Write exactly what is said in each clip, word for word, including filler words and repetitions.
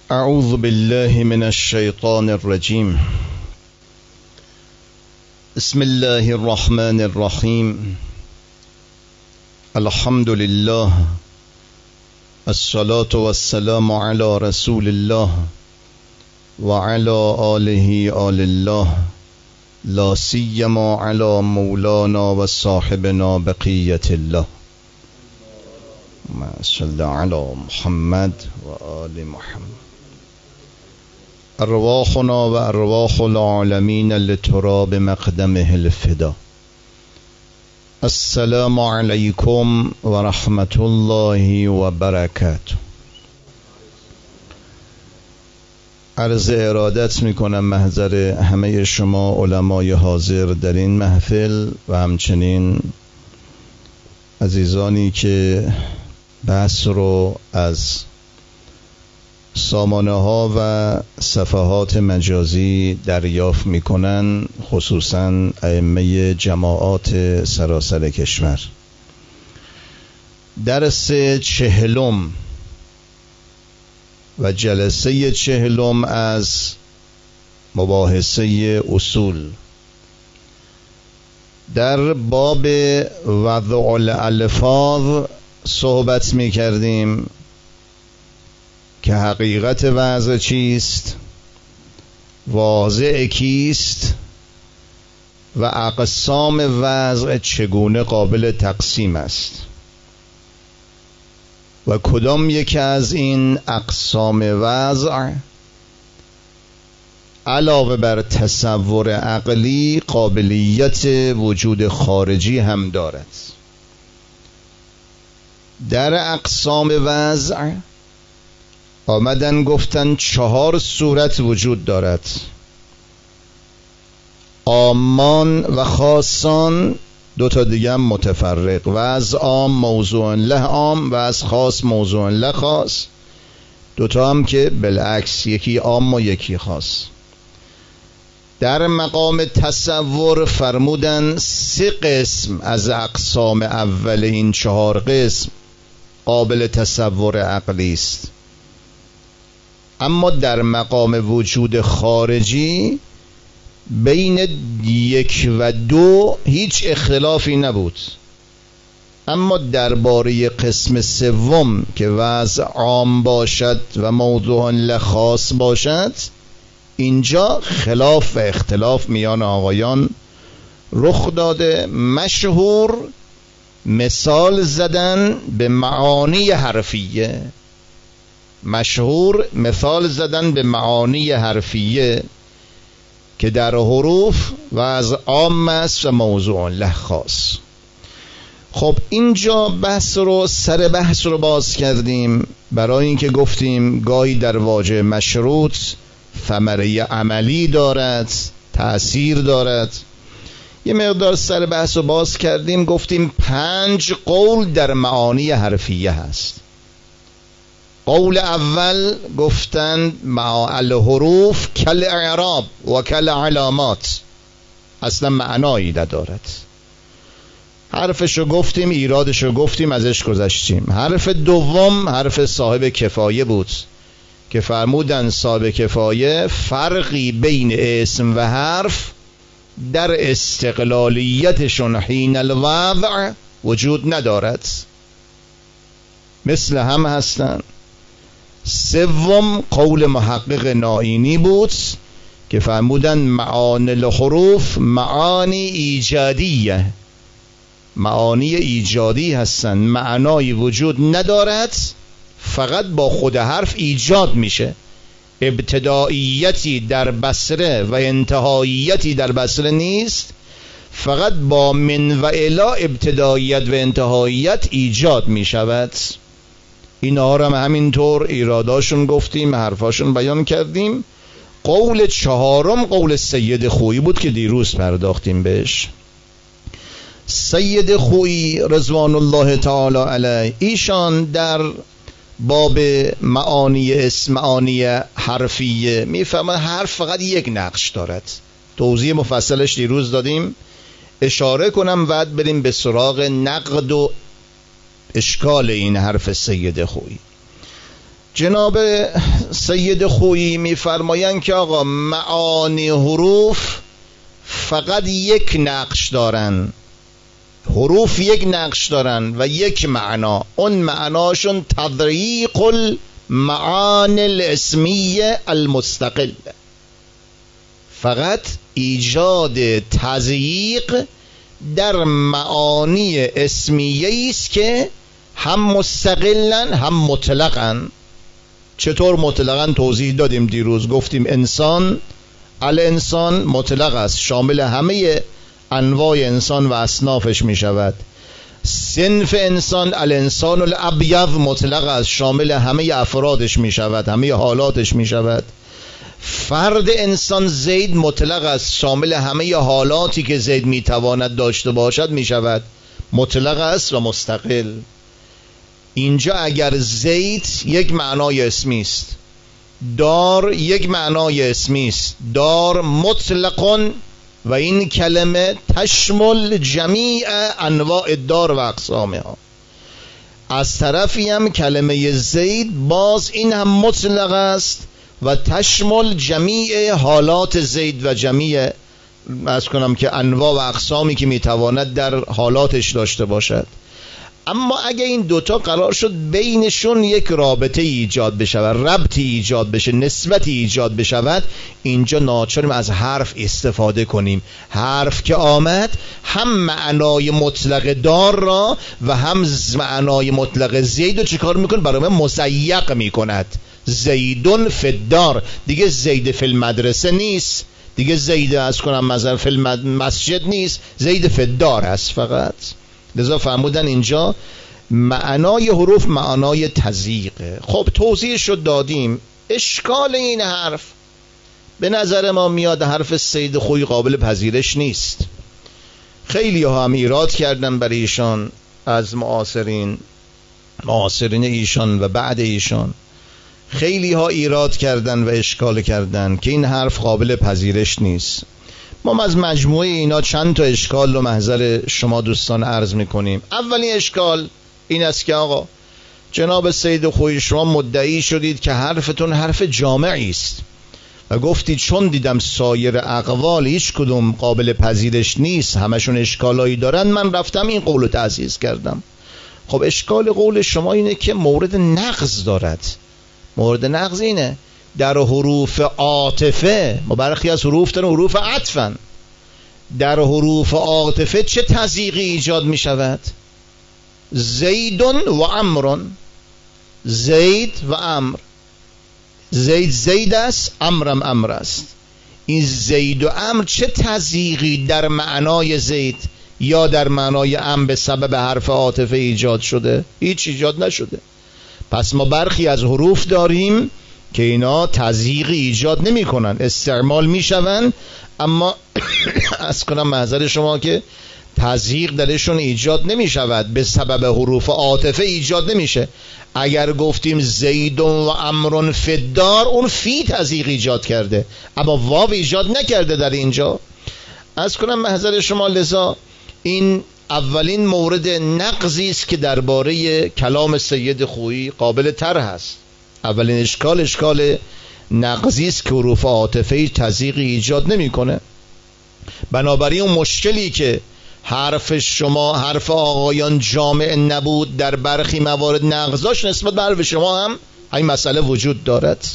اعوذ بالله من الشیطان الرجیم. بسم الله الرحمن الرحیم. الحمد لله، الصلاة والسلام على رسول الله وعلى آله آل الله، لا سیما على مولانا و صاحبنا بقیة الله. صل على محمد و آل محمد. ارواحنا و ارواح العالمین لتراب مقدمه الفدا. السلام علیکم و رحمت الله و برکاته. عرض ارادت میکنم محضر همه شما علمای حاضر در این محفل و همچنین عزیزانی که بحث رو از سامانه ها و صفحات مجازی دریافت میکنن، خصوصا ائمه جماعات سراسر کشور. درس چهلم و جلسه چهلم از مباحثه اصول در باب وضع الالفاظ صحبت می کردیم که حقیقت وضع چیست، واضع کیست و اقسام وضع چگونه قابل تقسیم است و کدام یکی از این اقسام وضع علاوه بر تصور عقلی قابلیت وجود خارجی هم دارد. در اقسام وضع آمدن گفتن چهار صورت وجود دارد: عامان و خاصان، دو تا دیگه هم متفرق، و از عام موضوع له عام و از خاص موضوع له خاص، دو تا هم که بالعکس، یکی عام و یکی خاص. در مقام تصور فرمودن سه قسم از اقسام اول این چهار قسم قابل تصور عقلی است، اما در مقام وجود خارجی بین یک و دو هیچ اختلافی نبود، اما درباره قسم سوم که وضع عام باشد و موضوع لخاص باشد، اینجا خلاف و اختلاف میان آقایان رخ داده. مشهور مثال زدن به معانی حرفیه، مشهور مثال زدن به معانی حرفیه که در حروف و از عام است و موضوع له خاص. خب اینجا بحث رو سر بحث رو باز کردیم برای اینکه گفتیم گاهی در واژه مشروط ثمره عملی دارد، تأثیر دارد. یه مقدار سر بحث رو باز کردیم، گفتیم پنج قول در معانی حرفیه هست. قول اول گفتند مع الحروف کل اعراب و کل علامات، اصلا معنایی ندارد. حرفشو گفتیم، ایرادشو گفتیم، ازش گذشتیم. حرف دوم حرف صاحب کفایه بود که فرمودن صاحب کفایه فرقی بین اسم و حرف در استقلالیتشون حین الوضع وجود ندارد، مثل هم هستند. سوم قول محقق نائینی بود که فرمودن معانی الحروف معانی ایجادیه، معانی ایجادی هستن، معنایی وجود ندارد، فقط با خود حرف ایجاد میشه. ابتداییتی در بصره و انتهاییتی در بصره نیست، فقط با من و الی ابتداییت و انتهاییت ایجاد میشود. اینا رو هم همینطور ایراداشون گفتیم، حرفاشون بیان کردیم. قول چهارم قول سید خویی بود که دیروز پرداختیم بهش. سید خویی رضوان الله تعالی علیه، ایشان در باب معانی اسم، معانی حرفیه، میفهمن حرف فقط یک نقش دارد. توضیح مفصلش دیروز دادیم. اشاره کنم بعد بریم به سراغ نقد و اشکال این حرف سید خویی. جناب سید خویی میفرمایند که آقا معانی حروف فقط یک نقش دارن، حروف یک نقش دارن و یک معنا، اون معناشون تضییق المعانی الاسمیه المستقل، فقط ایجاد تضییق در معانی اسمیه است که هم مستقلن هم مطلقن. چطور مطلقن؟ توضیح دادیم دیروز، گفتیم انسان، الانسان مطلق است، شامل همه انواع انسان و اصنافش می شود. صنف انسان، الانسان الابیض مطلق است، شامل همه افرادش می شود، همه حالاتش می شود. فرد انسان زید مطلق است، شامل همه حالاتی که زید می تواند داشته باشد می شود، مطلق است و مستقل. اینجا اگر زید یک معنای اسمی است، دار یک معنای اسمی است، دار مطلقون و این کلمه تشمل جمیع انواع دار و اقسامها. از طرفی هم کلمه زید باز این هم مطلق است و تشمل جمیع حالات زید و جمیع از کنم که انواع و اقسامی که میتواند در حالاتش داشته باشد. اما اگه این دوتا قرار شد بینشون یک رابطه ایجاد بشه و ربطی ایجاد بشه، نسبتی ایجاد بشود، اینجا ناچاریم از حرف استفاده کنیم. حرف که آمد هم معنای مطلق دار را و هم معنای مطلق زید رو چیکار میکنه؟ برای من مضیق میکند. زیدون فی الدار، دیگه زید فی المدرسه نیست، دیگه زید از کنم مثلا فی المسجد نیست، زید فی الدار است فقط. لذا فرمودن اینجا معنای حروف معنای تضییقه. خب توضیح شد دادیم. اشکال این حرف به نظر ما میاد حرف سید خویی قابل پذیرش نیست. خیلی ها هم ایراد کردن برای ایشان، از معاصرین معاصرین ایشان و بعد ایشان خیلی ها ایراد کردن و اشکال کردن که این حرف قابل پذیرش نیست. ما از مجموعه اینا چند تا اشکال رو محضر شما دوستان عرض میکنیم. اولین اشکال این است که آقا جناب سید خویی شما مدعی شدید که حرفتون حرف جامعی است و گفتید چون دیدم سایر اقوال هیچ کدوم قابل پذیرش نیست، همشون اشکالایی دارن، من رفتم این قول رو تعزیز کردم. خب اشکال قول شما اینه که مورد نقض دارد. مورد نقض اینه در حروف عاطفه، ما برخی از حروف دارن حروف عطفن، در حروف عاطفه چه تضییقی ایجاد می شود؟ زیدون و امرون، زید و امر، زید زید است، امرم امر است. این زید و امر چه تضییقی در معنای زید یا در معنای امر به سبب حرف عاطفه ایجاد شده؟ هیچ ایجاد نشده. پس ما برخی از حروف داریم که اینا تضییقی ایجاد نمی کنن، استعمال می شون، اما از کنم محضر شما که تضییق درشون ایجاد نمی شود، به سبب حروف عاطفه ایجاد نمیشه. اگر گفتیم زیدون و امرون فی الدار، اون فی تضییق ایجاد کرده اما واو ایجاد نکرده در اینجا. از کنم محضر شما لذا این اولین مورد نقضی است که درباره کلام سید خویی قابل طرح است. اولین اشکال اشکال نقضی است که حروف عاطفه تضییق ایجاد نمیکنه. بنابراین اون مشکلی که حرف شما حرف آقایان جامع نبود در برخی موارد نقضاش نسبت به حرف شما هم این مسئله وجود دارد.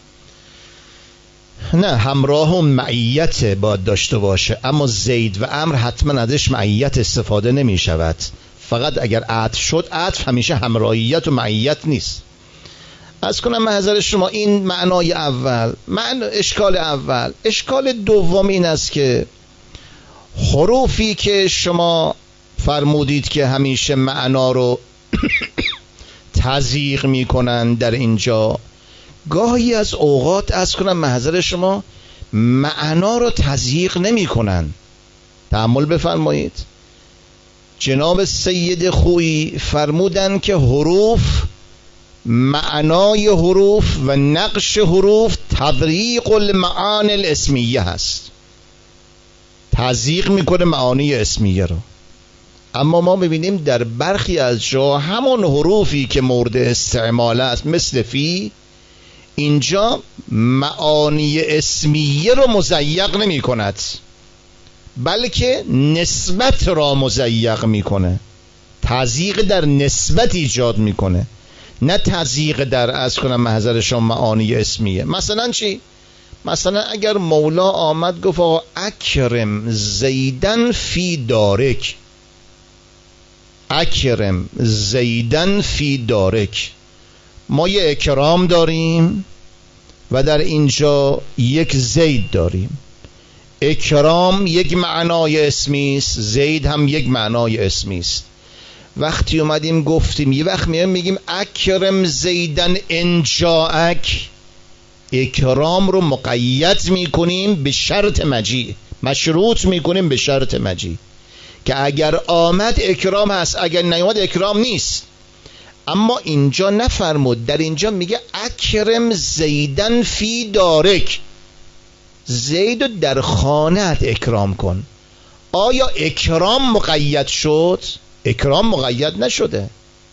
نه، همراه اون معیت باید داشته باشه، اما زید و امر حتما ازش معیت استفاده نمی شود. فقط اگر عطف شد، عطف همیشه همراهیت و معیت نیست. از کنم محضر شما این معنای اول، معنی اشکال اول. اشکال دوم این است که حروفی که شما فرمودید که همیشه معنا رو تضییق می کنن در اینجا، گاهی از اوقات از کنم محضر شما معنا رو تضییق نمی کنن. تأمل بفرمایید. جناب سید خویی فرمودن که حروف، معنای حروف و نقش حروف تضییق المعانی الاسمیه هست، تضییق میکنه معانی اسمیه رو. اما ما میبینیم در برخی از جا همون حروفی که مورد استعمال است مثل فی، اینجا معانی اسمیه رو مضیق نمی کند بلکه نسبت را مضیق میکنه، تضییق در نسبت ایجاد میکنه، نه تضییق در از کنم محضر شما معانی اسمیه. مثلا چی؟ مثلا اگر مولا آمد گفت آقا اکرم زیدن فی دارک، اکرم زیدن فی دارک، ما یه اکرام داریم و در اینجا یک زید داریم. اکرام یک معنای اسمی است، زید هم یک معنای اسمی است. وقتی اومدیم گفتیم یه وقت میگیم میگیم اکرم زیدن انجاک، اکرام رو مقید میکنیم به شرط مجیء، مشروط میکنیم به شرط مجیء که اگر آمد اکرام هست، اگر نیامد اکرام نیست. اما اینجا نفرمود، در اینجا میگه اکرم زیدن فی دارک، زیدو در خانه‌ات اکرام کن. آیا اکرام مقید شد؟ اکرام مقید نشده.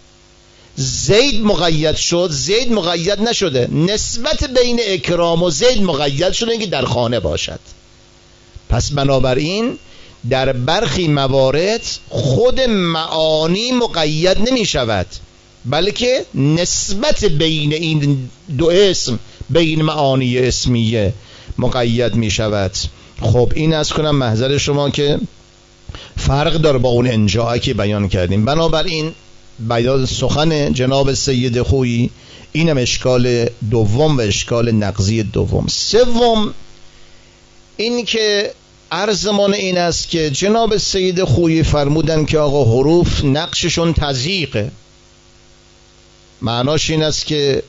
زید مقید شد؟ زید مقید نشده. نسبت بین اکرام و زید مقید شده که در خانه باشد. پس بنابراین در برخی موارد خود معانی مقید نمی شود بلکه نسبت بین این دو اسم، بین معانی اسمیه مقید می شود. خب این از کنم محضر شما که فرق داره با اون انجاعی که بیان کردیم. بنابراین بیان سخن جناب سید خویی اینم اشکال دوم و اشکال نقضی دوم. سوم این که عرضمان این است که جناب سید خویی فرمودن که آقا حروف نقششون تضییقه. معناش این است که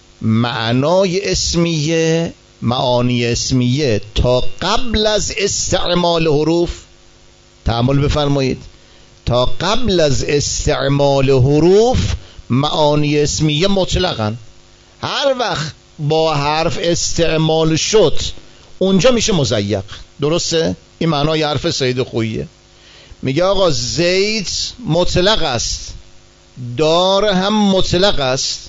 معنای اسمیه، معانی اسمیه تا قبل از استعمال حروف، تأمل بفرمایید، تا قبل از استعمال حروف معانی اسمیه مطلقاً، هر وقت با حرف استعمال شد اونجا میشه مضیق. درسته؟ این معنای حرف سید خوییه. میگه آقا زید مطلق است، دار هم مطلق است،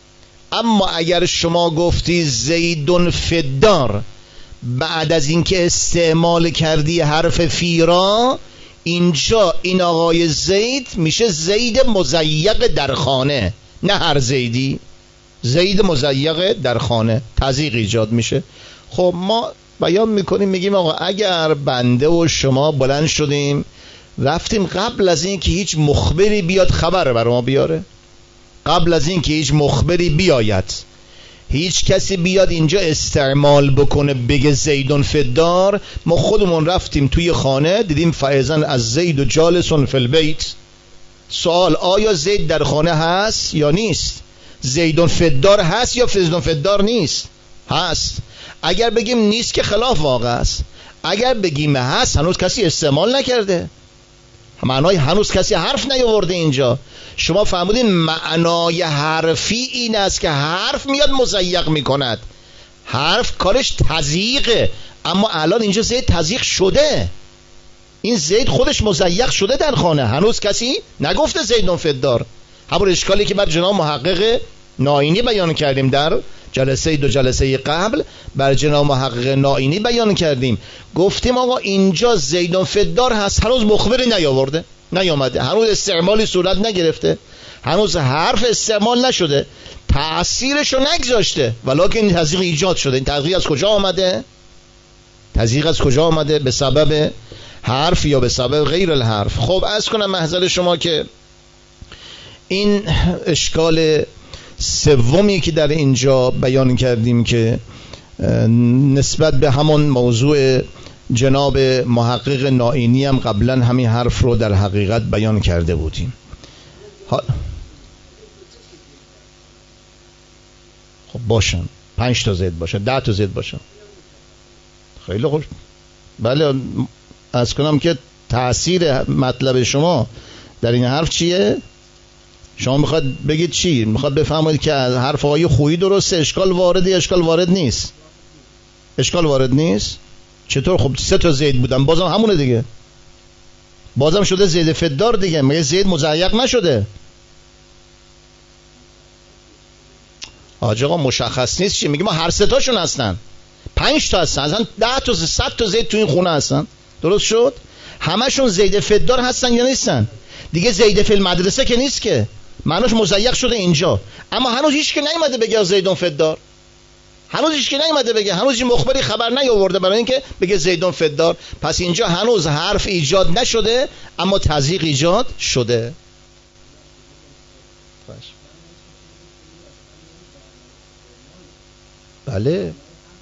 اما اگر شما گفتی زیدون فدار بعد از اینکه استعمال کردی حرف فی را، اینجا این آقای زید میشه زید مضیق در خانه، نه هر زیدی، زید مضیق در خانه، تضییق ایجاد میشه. خب ما بیان میکنیم میگیم آقا اگر بنده و شما بلند شدیم رفتیم قبل از این که هیچ مخبری بیاد خبر بر ما بیاره، قبل از این که هیچ مخبری بیاید، هیچ کسی بیاد اینجا استعمال بکنه بگه زیدون فدار، ما خودمون رفتیم توی خانه دیدیم فایزن از زید و جالسون فی البیت. سوال آیا زید در خانه هست یا نیست؟ زیدون فدار هست یا زیدون فدار نیست؟ هست. اگر بگیم نیست که خلاف واقع است، اگر بگیم هست هنوز کسی استعمال نکرده، معنای هنوز کسی حرف نیاورده. اینجا شما فهمودین معنای حرفی این است که حرف میاد مضیق میکند، حرف کارش تضییقه، اما الان اینجا زید تضییق شده، این زید خودش مضیق شده در خانه، هنوز کسی نگفته زیدون فدار. همون اشکالی که بر جناب محقق نائینی بیان کردیم در جلسه دو جلسه قبل، بر جناب محقق نائینی بیان کردیم، گفتیم آقا اینجا زیدون فدار هست، هنوز مخبری نیاورده، نیامده، هنوز استعمالی صورت نگرفته، هنوز حرف استعمال نشده، تأثیرشو نگذاشته، ولکن این تضییق ایجاد شده. این تضییق از کجا آمده؟ تضییق از کجا آمده؟ به سبب حرف یا به سبب غیر الحرف. خب عرض کنم محضر شما که این اشکال سومی که در اینجا بیان کردیم که نسبت به همون موضوع جناب محقق نائینی هم قبلا همین حرف رو در حقیقت بیان کرده بودیم. خب باشن پنج تا زید باشن، ده تا زید باشن، خیلی خوش. بله از کنم که تأثیر مطلب شما در این حرف چیه؟ شما میخواد بگید چی؟ میخواد بفهمید که حرف آقای خویی درسته، اشکال وارده، اشکال وارد نیست، اشکال وارد نیست. چطور؟ خب سه تا زید بودن، بازم همونه دیگه، بازم شده زید فدار دیگه، میگه زید مضیق نشده. آج آقا مشخص نیست چی میگه، ما هر سه تاشون هستن، پنج تا هستن، اصلا ده تا صد تا زید تو این خونه هستن. درست شد؟ همشون زید فدار هستن یا نیستن؟ دیگه زید فی المدرسه که نیست که، معناش مضیق شده اینجا. اما هنوز هیچ که نیومده بگه زیدون فدار، هنوز هیچ که نیومده بگه، هنوز این مخبری خبر نیاورده برای اینکه بگه زیدون فدار. پس اینجا هنوز حرف ایجاد نشده اما تضییق ایجاد شده. بله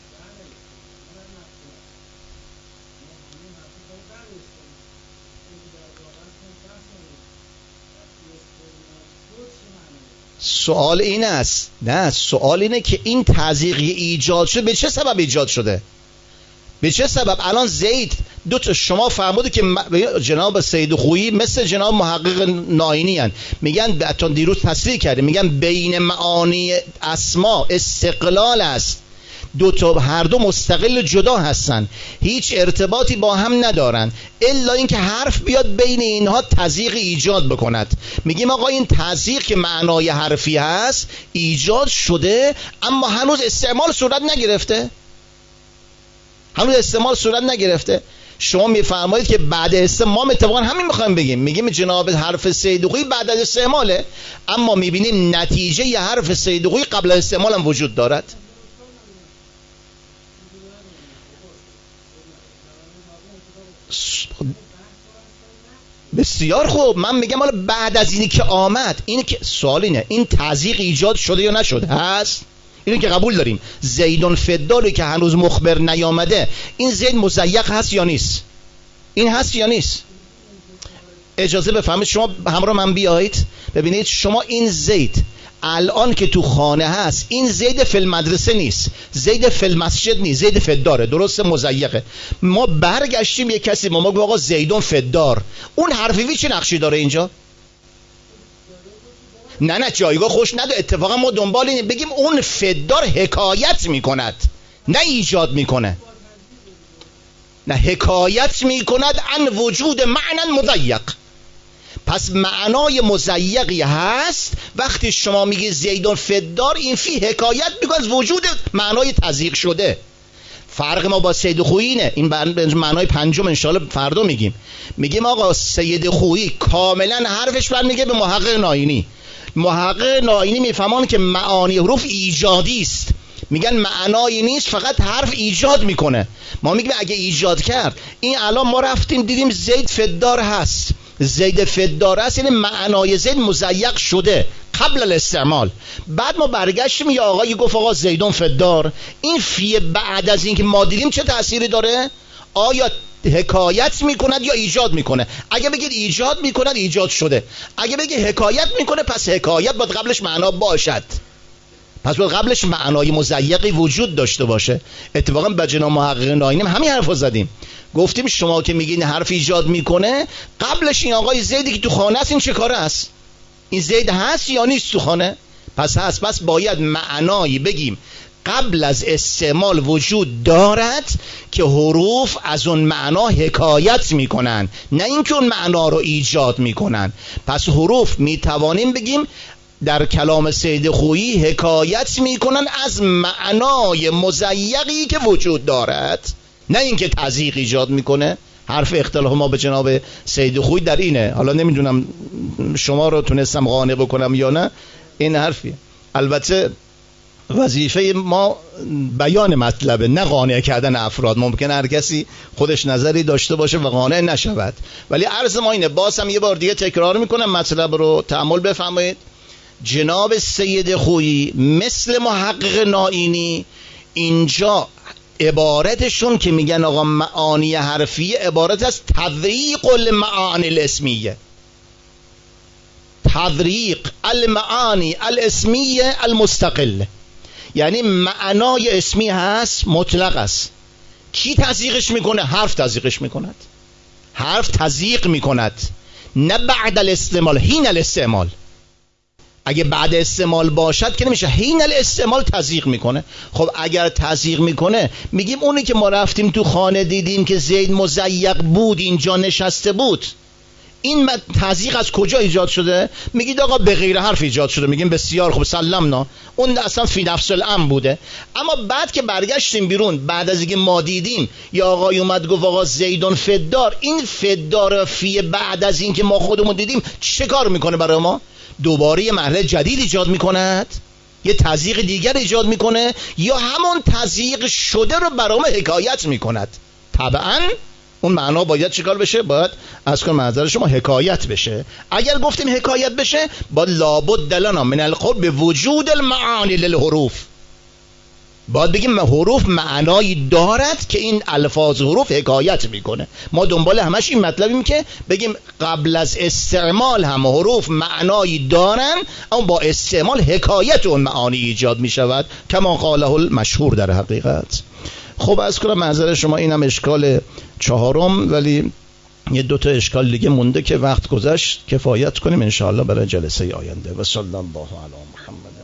سوال این است، نه سوال اینه که این تضییقی ایجاد شده به چه سبب ایجاد شده؟ به چه سبب؟ الان زید دو تا شما فرمودید که جناب سید خویی مثل جناب محقق ناینی هن. میگن تا دیروز تصریح کردیم، میگن بین معانی اسما استقلال است، دو تا هر دو مستقل جدا هستن، هیچ ارتباطی با هم ندارن الا اینکه حرف بیاد بین اینها تضییق ایجاد بکند. میگیم آقا این تضییق که معنای حرفی هست ایجاد شده اما هنوز استعمال صورت نگرفته، هنوز استعمال صورت نگرفته. شما میفرمایید که بعد استعمال، اتفاقا همین میخوایم بگیم، میگیم جناب حرف سید خویی بعد از استعماله، اما میبینیم نتیجه ی حرف سید خویی قبل از استعمال هم وجود دارد. بسیار خوب، من میگم حالا بعد از اینی که آمد، اینی که سوال اینه این تضییق ایجاد شده یا نشده؟ هست، اینو که قبول داریم. زیدون فداری که هنوز مخبر نیامده، این زید مضیق هست یا نیست؟ این هست یا نیست؟ اجازه بفهمید، شما همراه من بیایید ببینید. شما این زید الان که تو خانه هست، این زید فی المدرسه نیست، زید فی المسجد نیست، زید فداره، درسته مضیقه. ما برگشتیم یک کسی ما ما آقا زیدون فدار، اون حرفی چه نقشی داره اینجا؟ نه نه جایگاه خوش نده. اتفاقا ما دنبال اینه بگیم اون فدار حکایت میکند نه ایجاد میکنه، نه حکایت میکند عن وجود معنی مضیق. پس معنای مضیقی هست وقتی شما میگی زیدون فدار، این فی حکایت میکنه از وجود معنای تضییق شده. فرق ما با سید خویی اینه، این معنای پنجم انشاءالله فردا میگیم. میگیم آقا سید خویی کاملا حرفش برمیگه به محقق ناینی. محقق ناینی میفهمان که معانی حروف ایجادی است، میگن معنایی نیست، فقط حرف ایجاد میکنه. ما میگیم اگه ایجاد کرد، این الان ما رفتیم دیدیم زید فدار هست، زید فدار هست یعنی معنای زید مضیق شده قبل الاستعمال. بعد ما برگشتیم یا آقایی گفت آقا زیدون فدار، این فی بعد از اینکه ما دیدیم چه تأثیری داره؟ آیا حکایت میکند یا ایجاد میکنه؟ اگه بگید ایجاد میکند، ایجاد شده. اگه بگید حکایت میکنه، پس حکایت باید قبلش معنا باشد، پس باید قبلش معنای مضیقی وجود داشته باشه. اتفاقا به جناب محقق ناینی همین حرفو زدیم، گفتیم شما که میگین حرف ایجاد میکنه، قبلش این آقای زیدی که تو خانه است این چه کاره است؟ این زید هست یا نیست تو خانه؟ پس هست. پس باید معنایی بگیم قبل از استعمال وجود دارد که حروف از اون معنا حکایت میکنن، نه اینکه اون معنا رو ایجاد میکنن. پس حروف میتوانیم بگیم در کلام سید خویی حکایت میکنن از معنای مضیقی که وجود دارد، نه اینکه تضییق ایجاد میکنه. حرف اختلاف ما به جناب سید خویی در اینه. حالا نمیدونم شما رو تونستم قانع بکنم یا نه، این حرفیه. البته وظیفه ما بیان مطلبه، نه قانع کردن افراد. ممکن هر کسی خودش نظری داشته باشه و قانع نشود، ولی عرض ما اینه. باز هم یه بار دیگه تکرار میکنم، مطلب رو تأمل بفرمایید. جناب سید خویی مثل محقق ناینی اینجا عبارتشون که میگن آقا معانی حرفیه، عبارت از تضییق المعانی الاسمیه، تضییق المعانی الاسمیه المستقل. یعنی معنای اسمی هست، مطلق است. کی تضییقش میکنه؟ حرف تضییقش میکند، حرف تضییق میکند، نه بعد الاستعمال، حین الاستعمال. اگه بعد استعمال باشد که نمیشه، حین الاستعمال تضییق میکنه. خب اگر تضییق میکنه، میگیم اونی که ما رفتیم تو خانه دیدیم که زید مضیق بود، اینجا نشسته بود، این تضییق از کجا ایجاد شده؟ میگید آقا به غیر حرف ایجاد شده. میگیم بسیار خوب، سلمنا، اون اصلا فی نفس الامر بوده. اما بعد که برگشتیم بیرون، بعد از اینکه ما دیدیم یا آقای اومد گفت آقا زیدون فدار، این فدار فی بعد از اینکه ما خودمون دیدیم چه کار میکنه برای ما؟ دوباره یه مرحله جدید ایجاد میکند، یه تضییق دیگر ایجاد میکنه، یا همون تضییق شده رو برای ما حکایت میکند. طبعا اون معنا باید چیکار بشه؟ باید از کن منظر شما حکایت بشه. اگر گفتیم حکایت بشه، باید لابد لنا من القرب به وجود المعانی للحروف، باید بگیم حروف معنایی دارد که این الفاظ حروف حکایت میکنه. ما دنبال همش این مطلبیم که بگیم قبل از استعمال هم حروف معنایی دارن، اما با استعمال حکایت اون معانی ایجاد میشود، کما قاله المشهور در حقیقت. خب از کنم منظر شما اینم اشکال چهارم، ولی یه دوتا اشکال دیگه مونده که وقت گذشت کفایت کنیم انشاءالله برای جلسه آینده. و صلی الله علی محمد.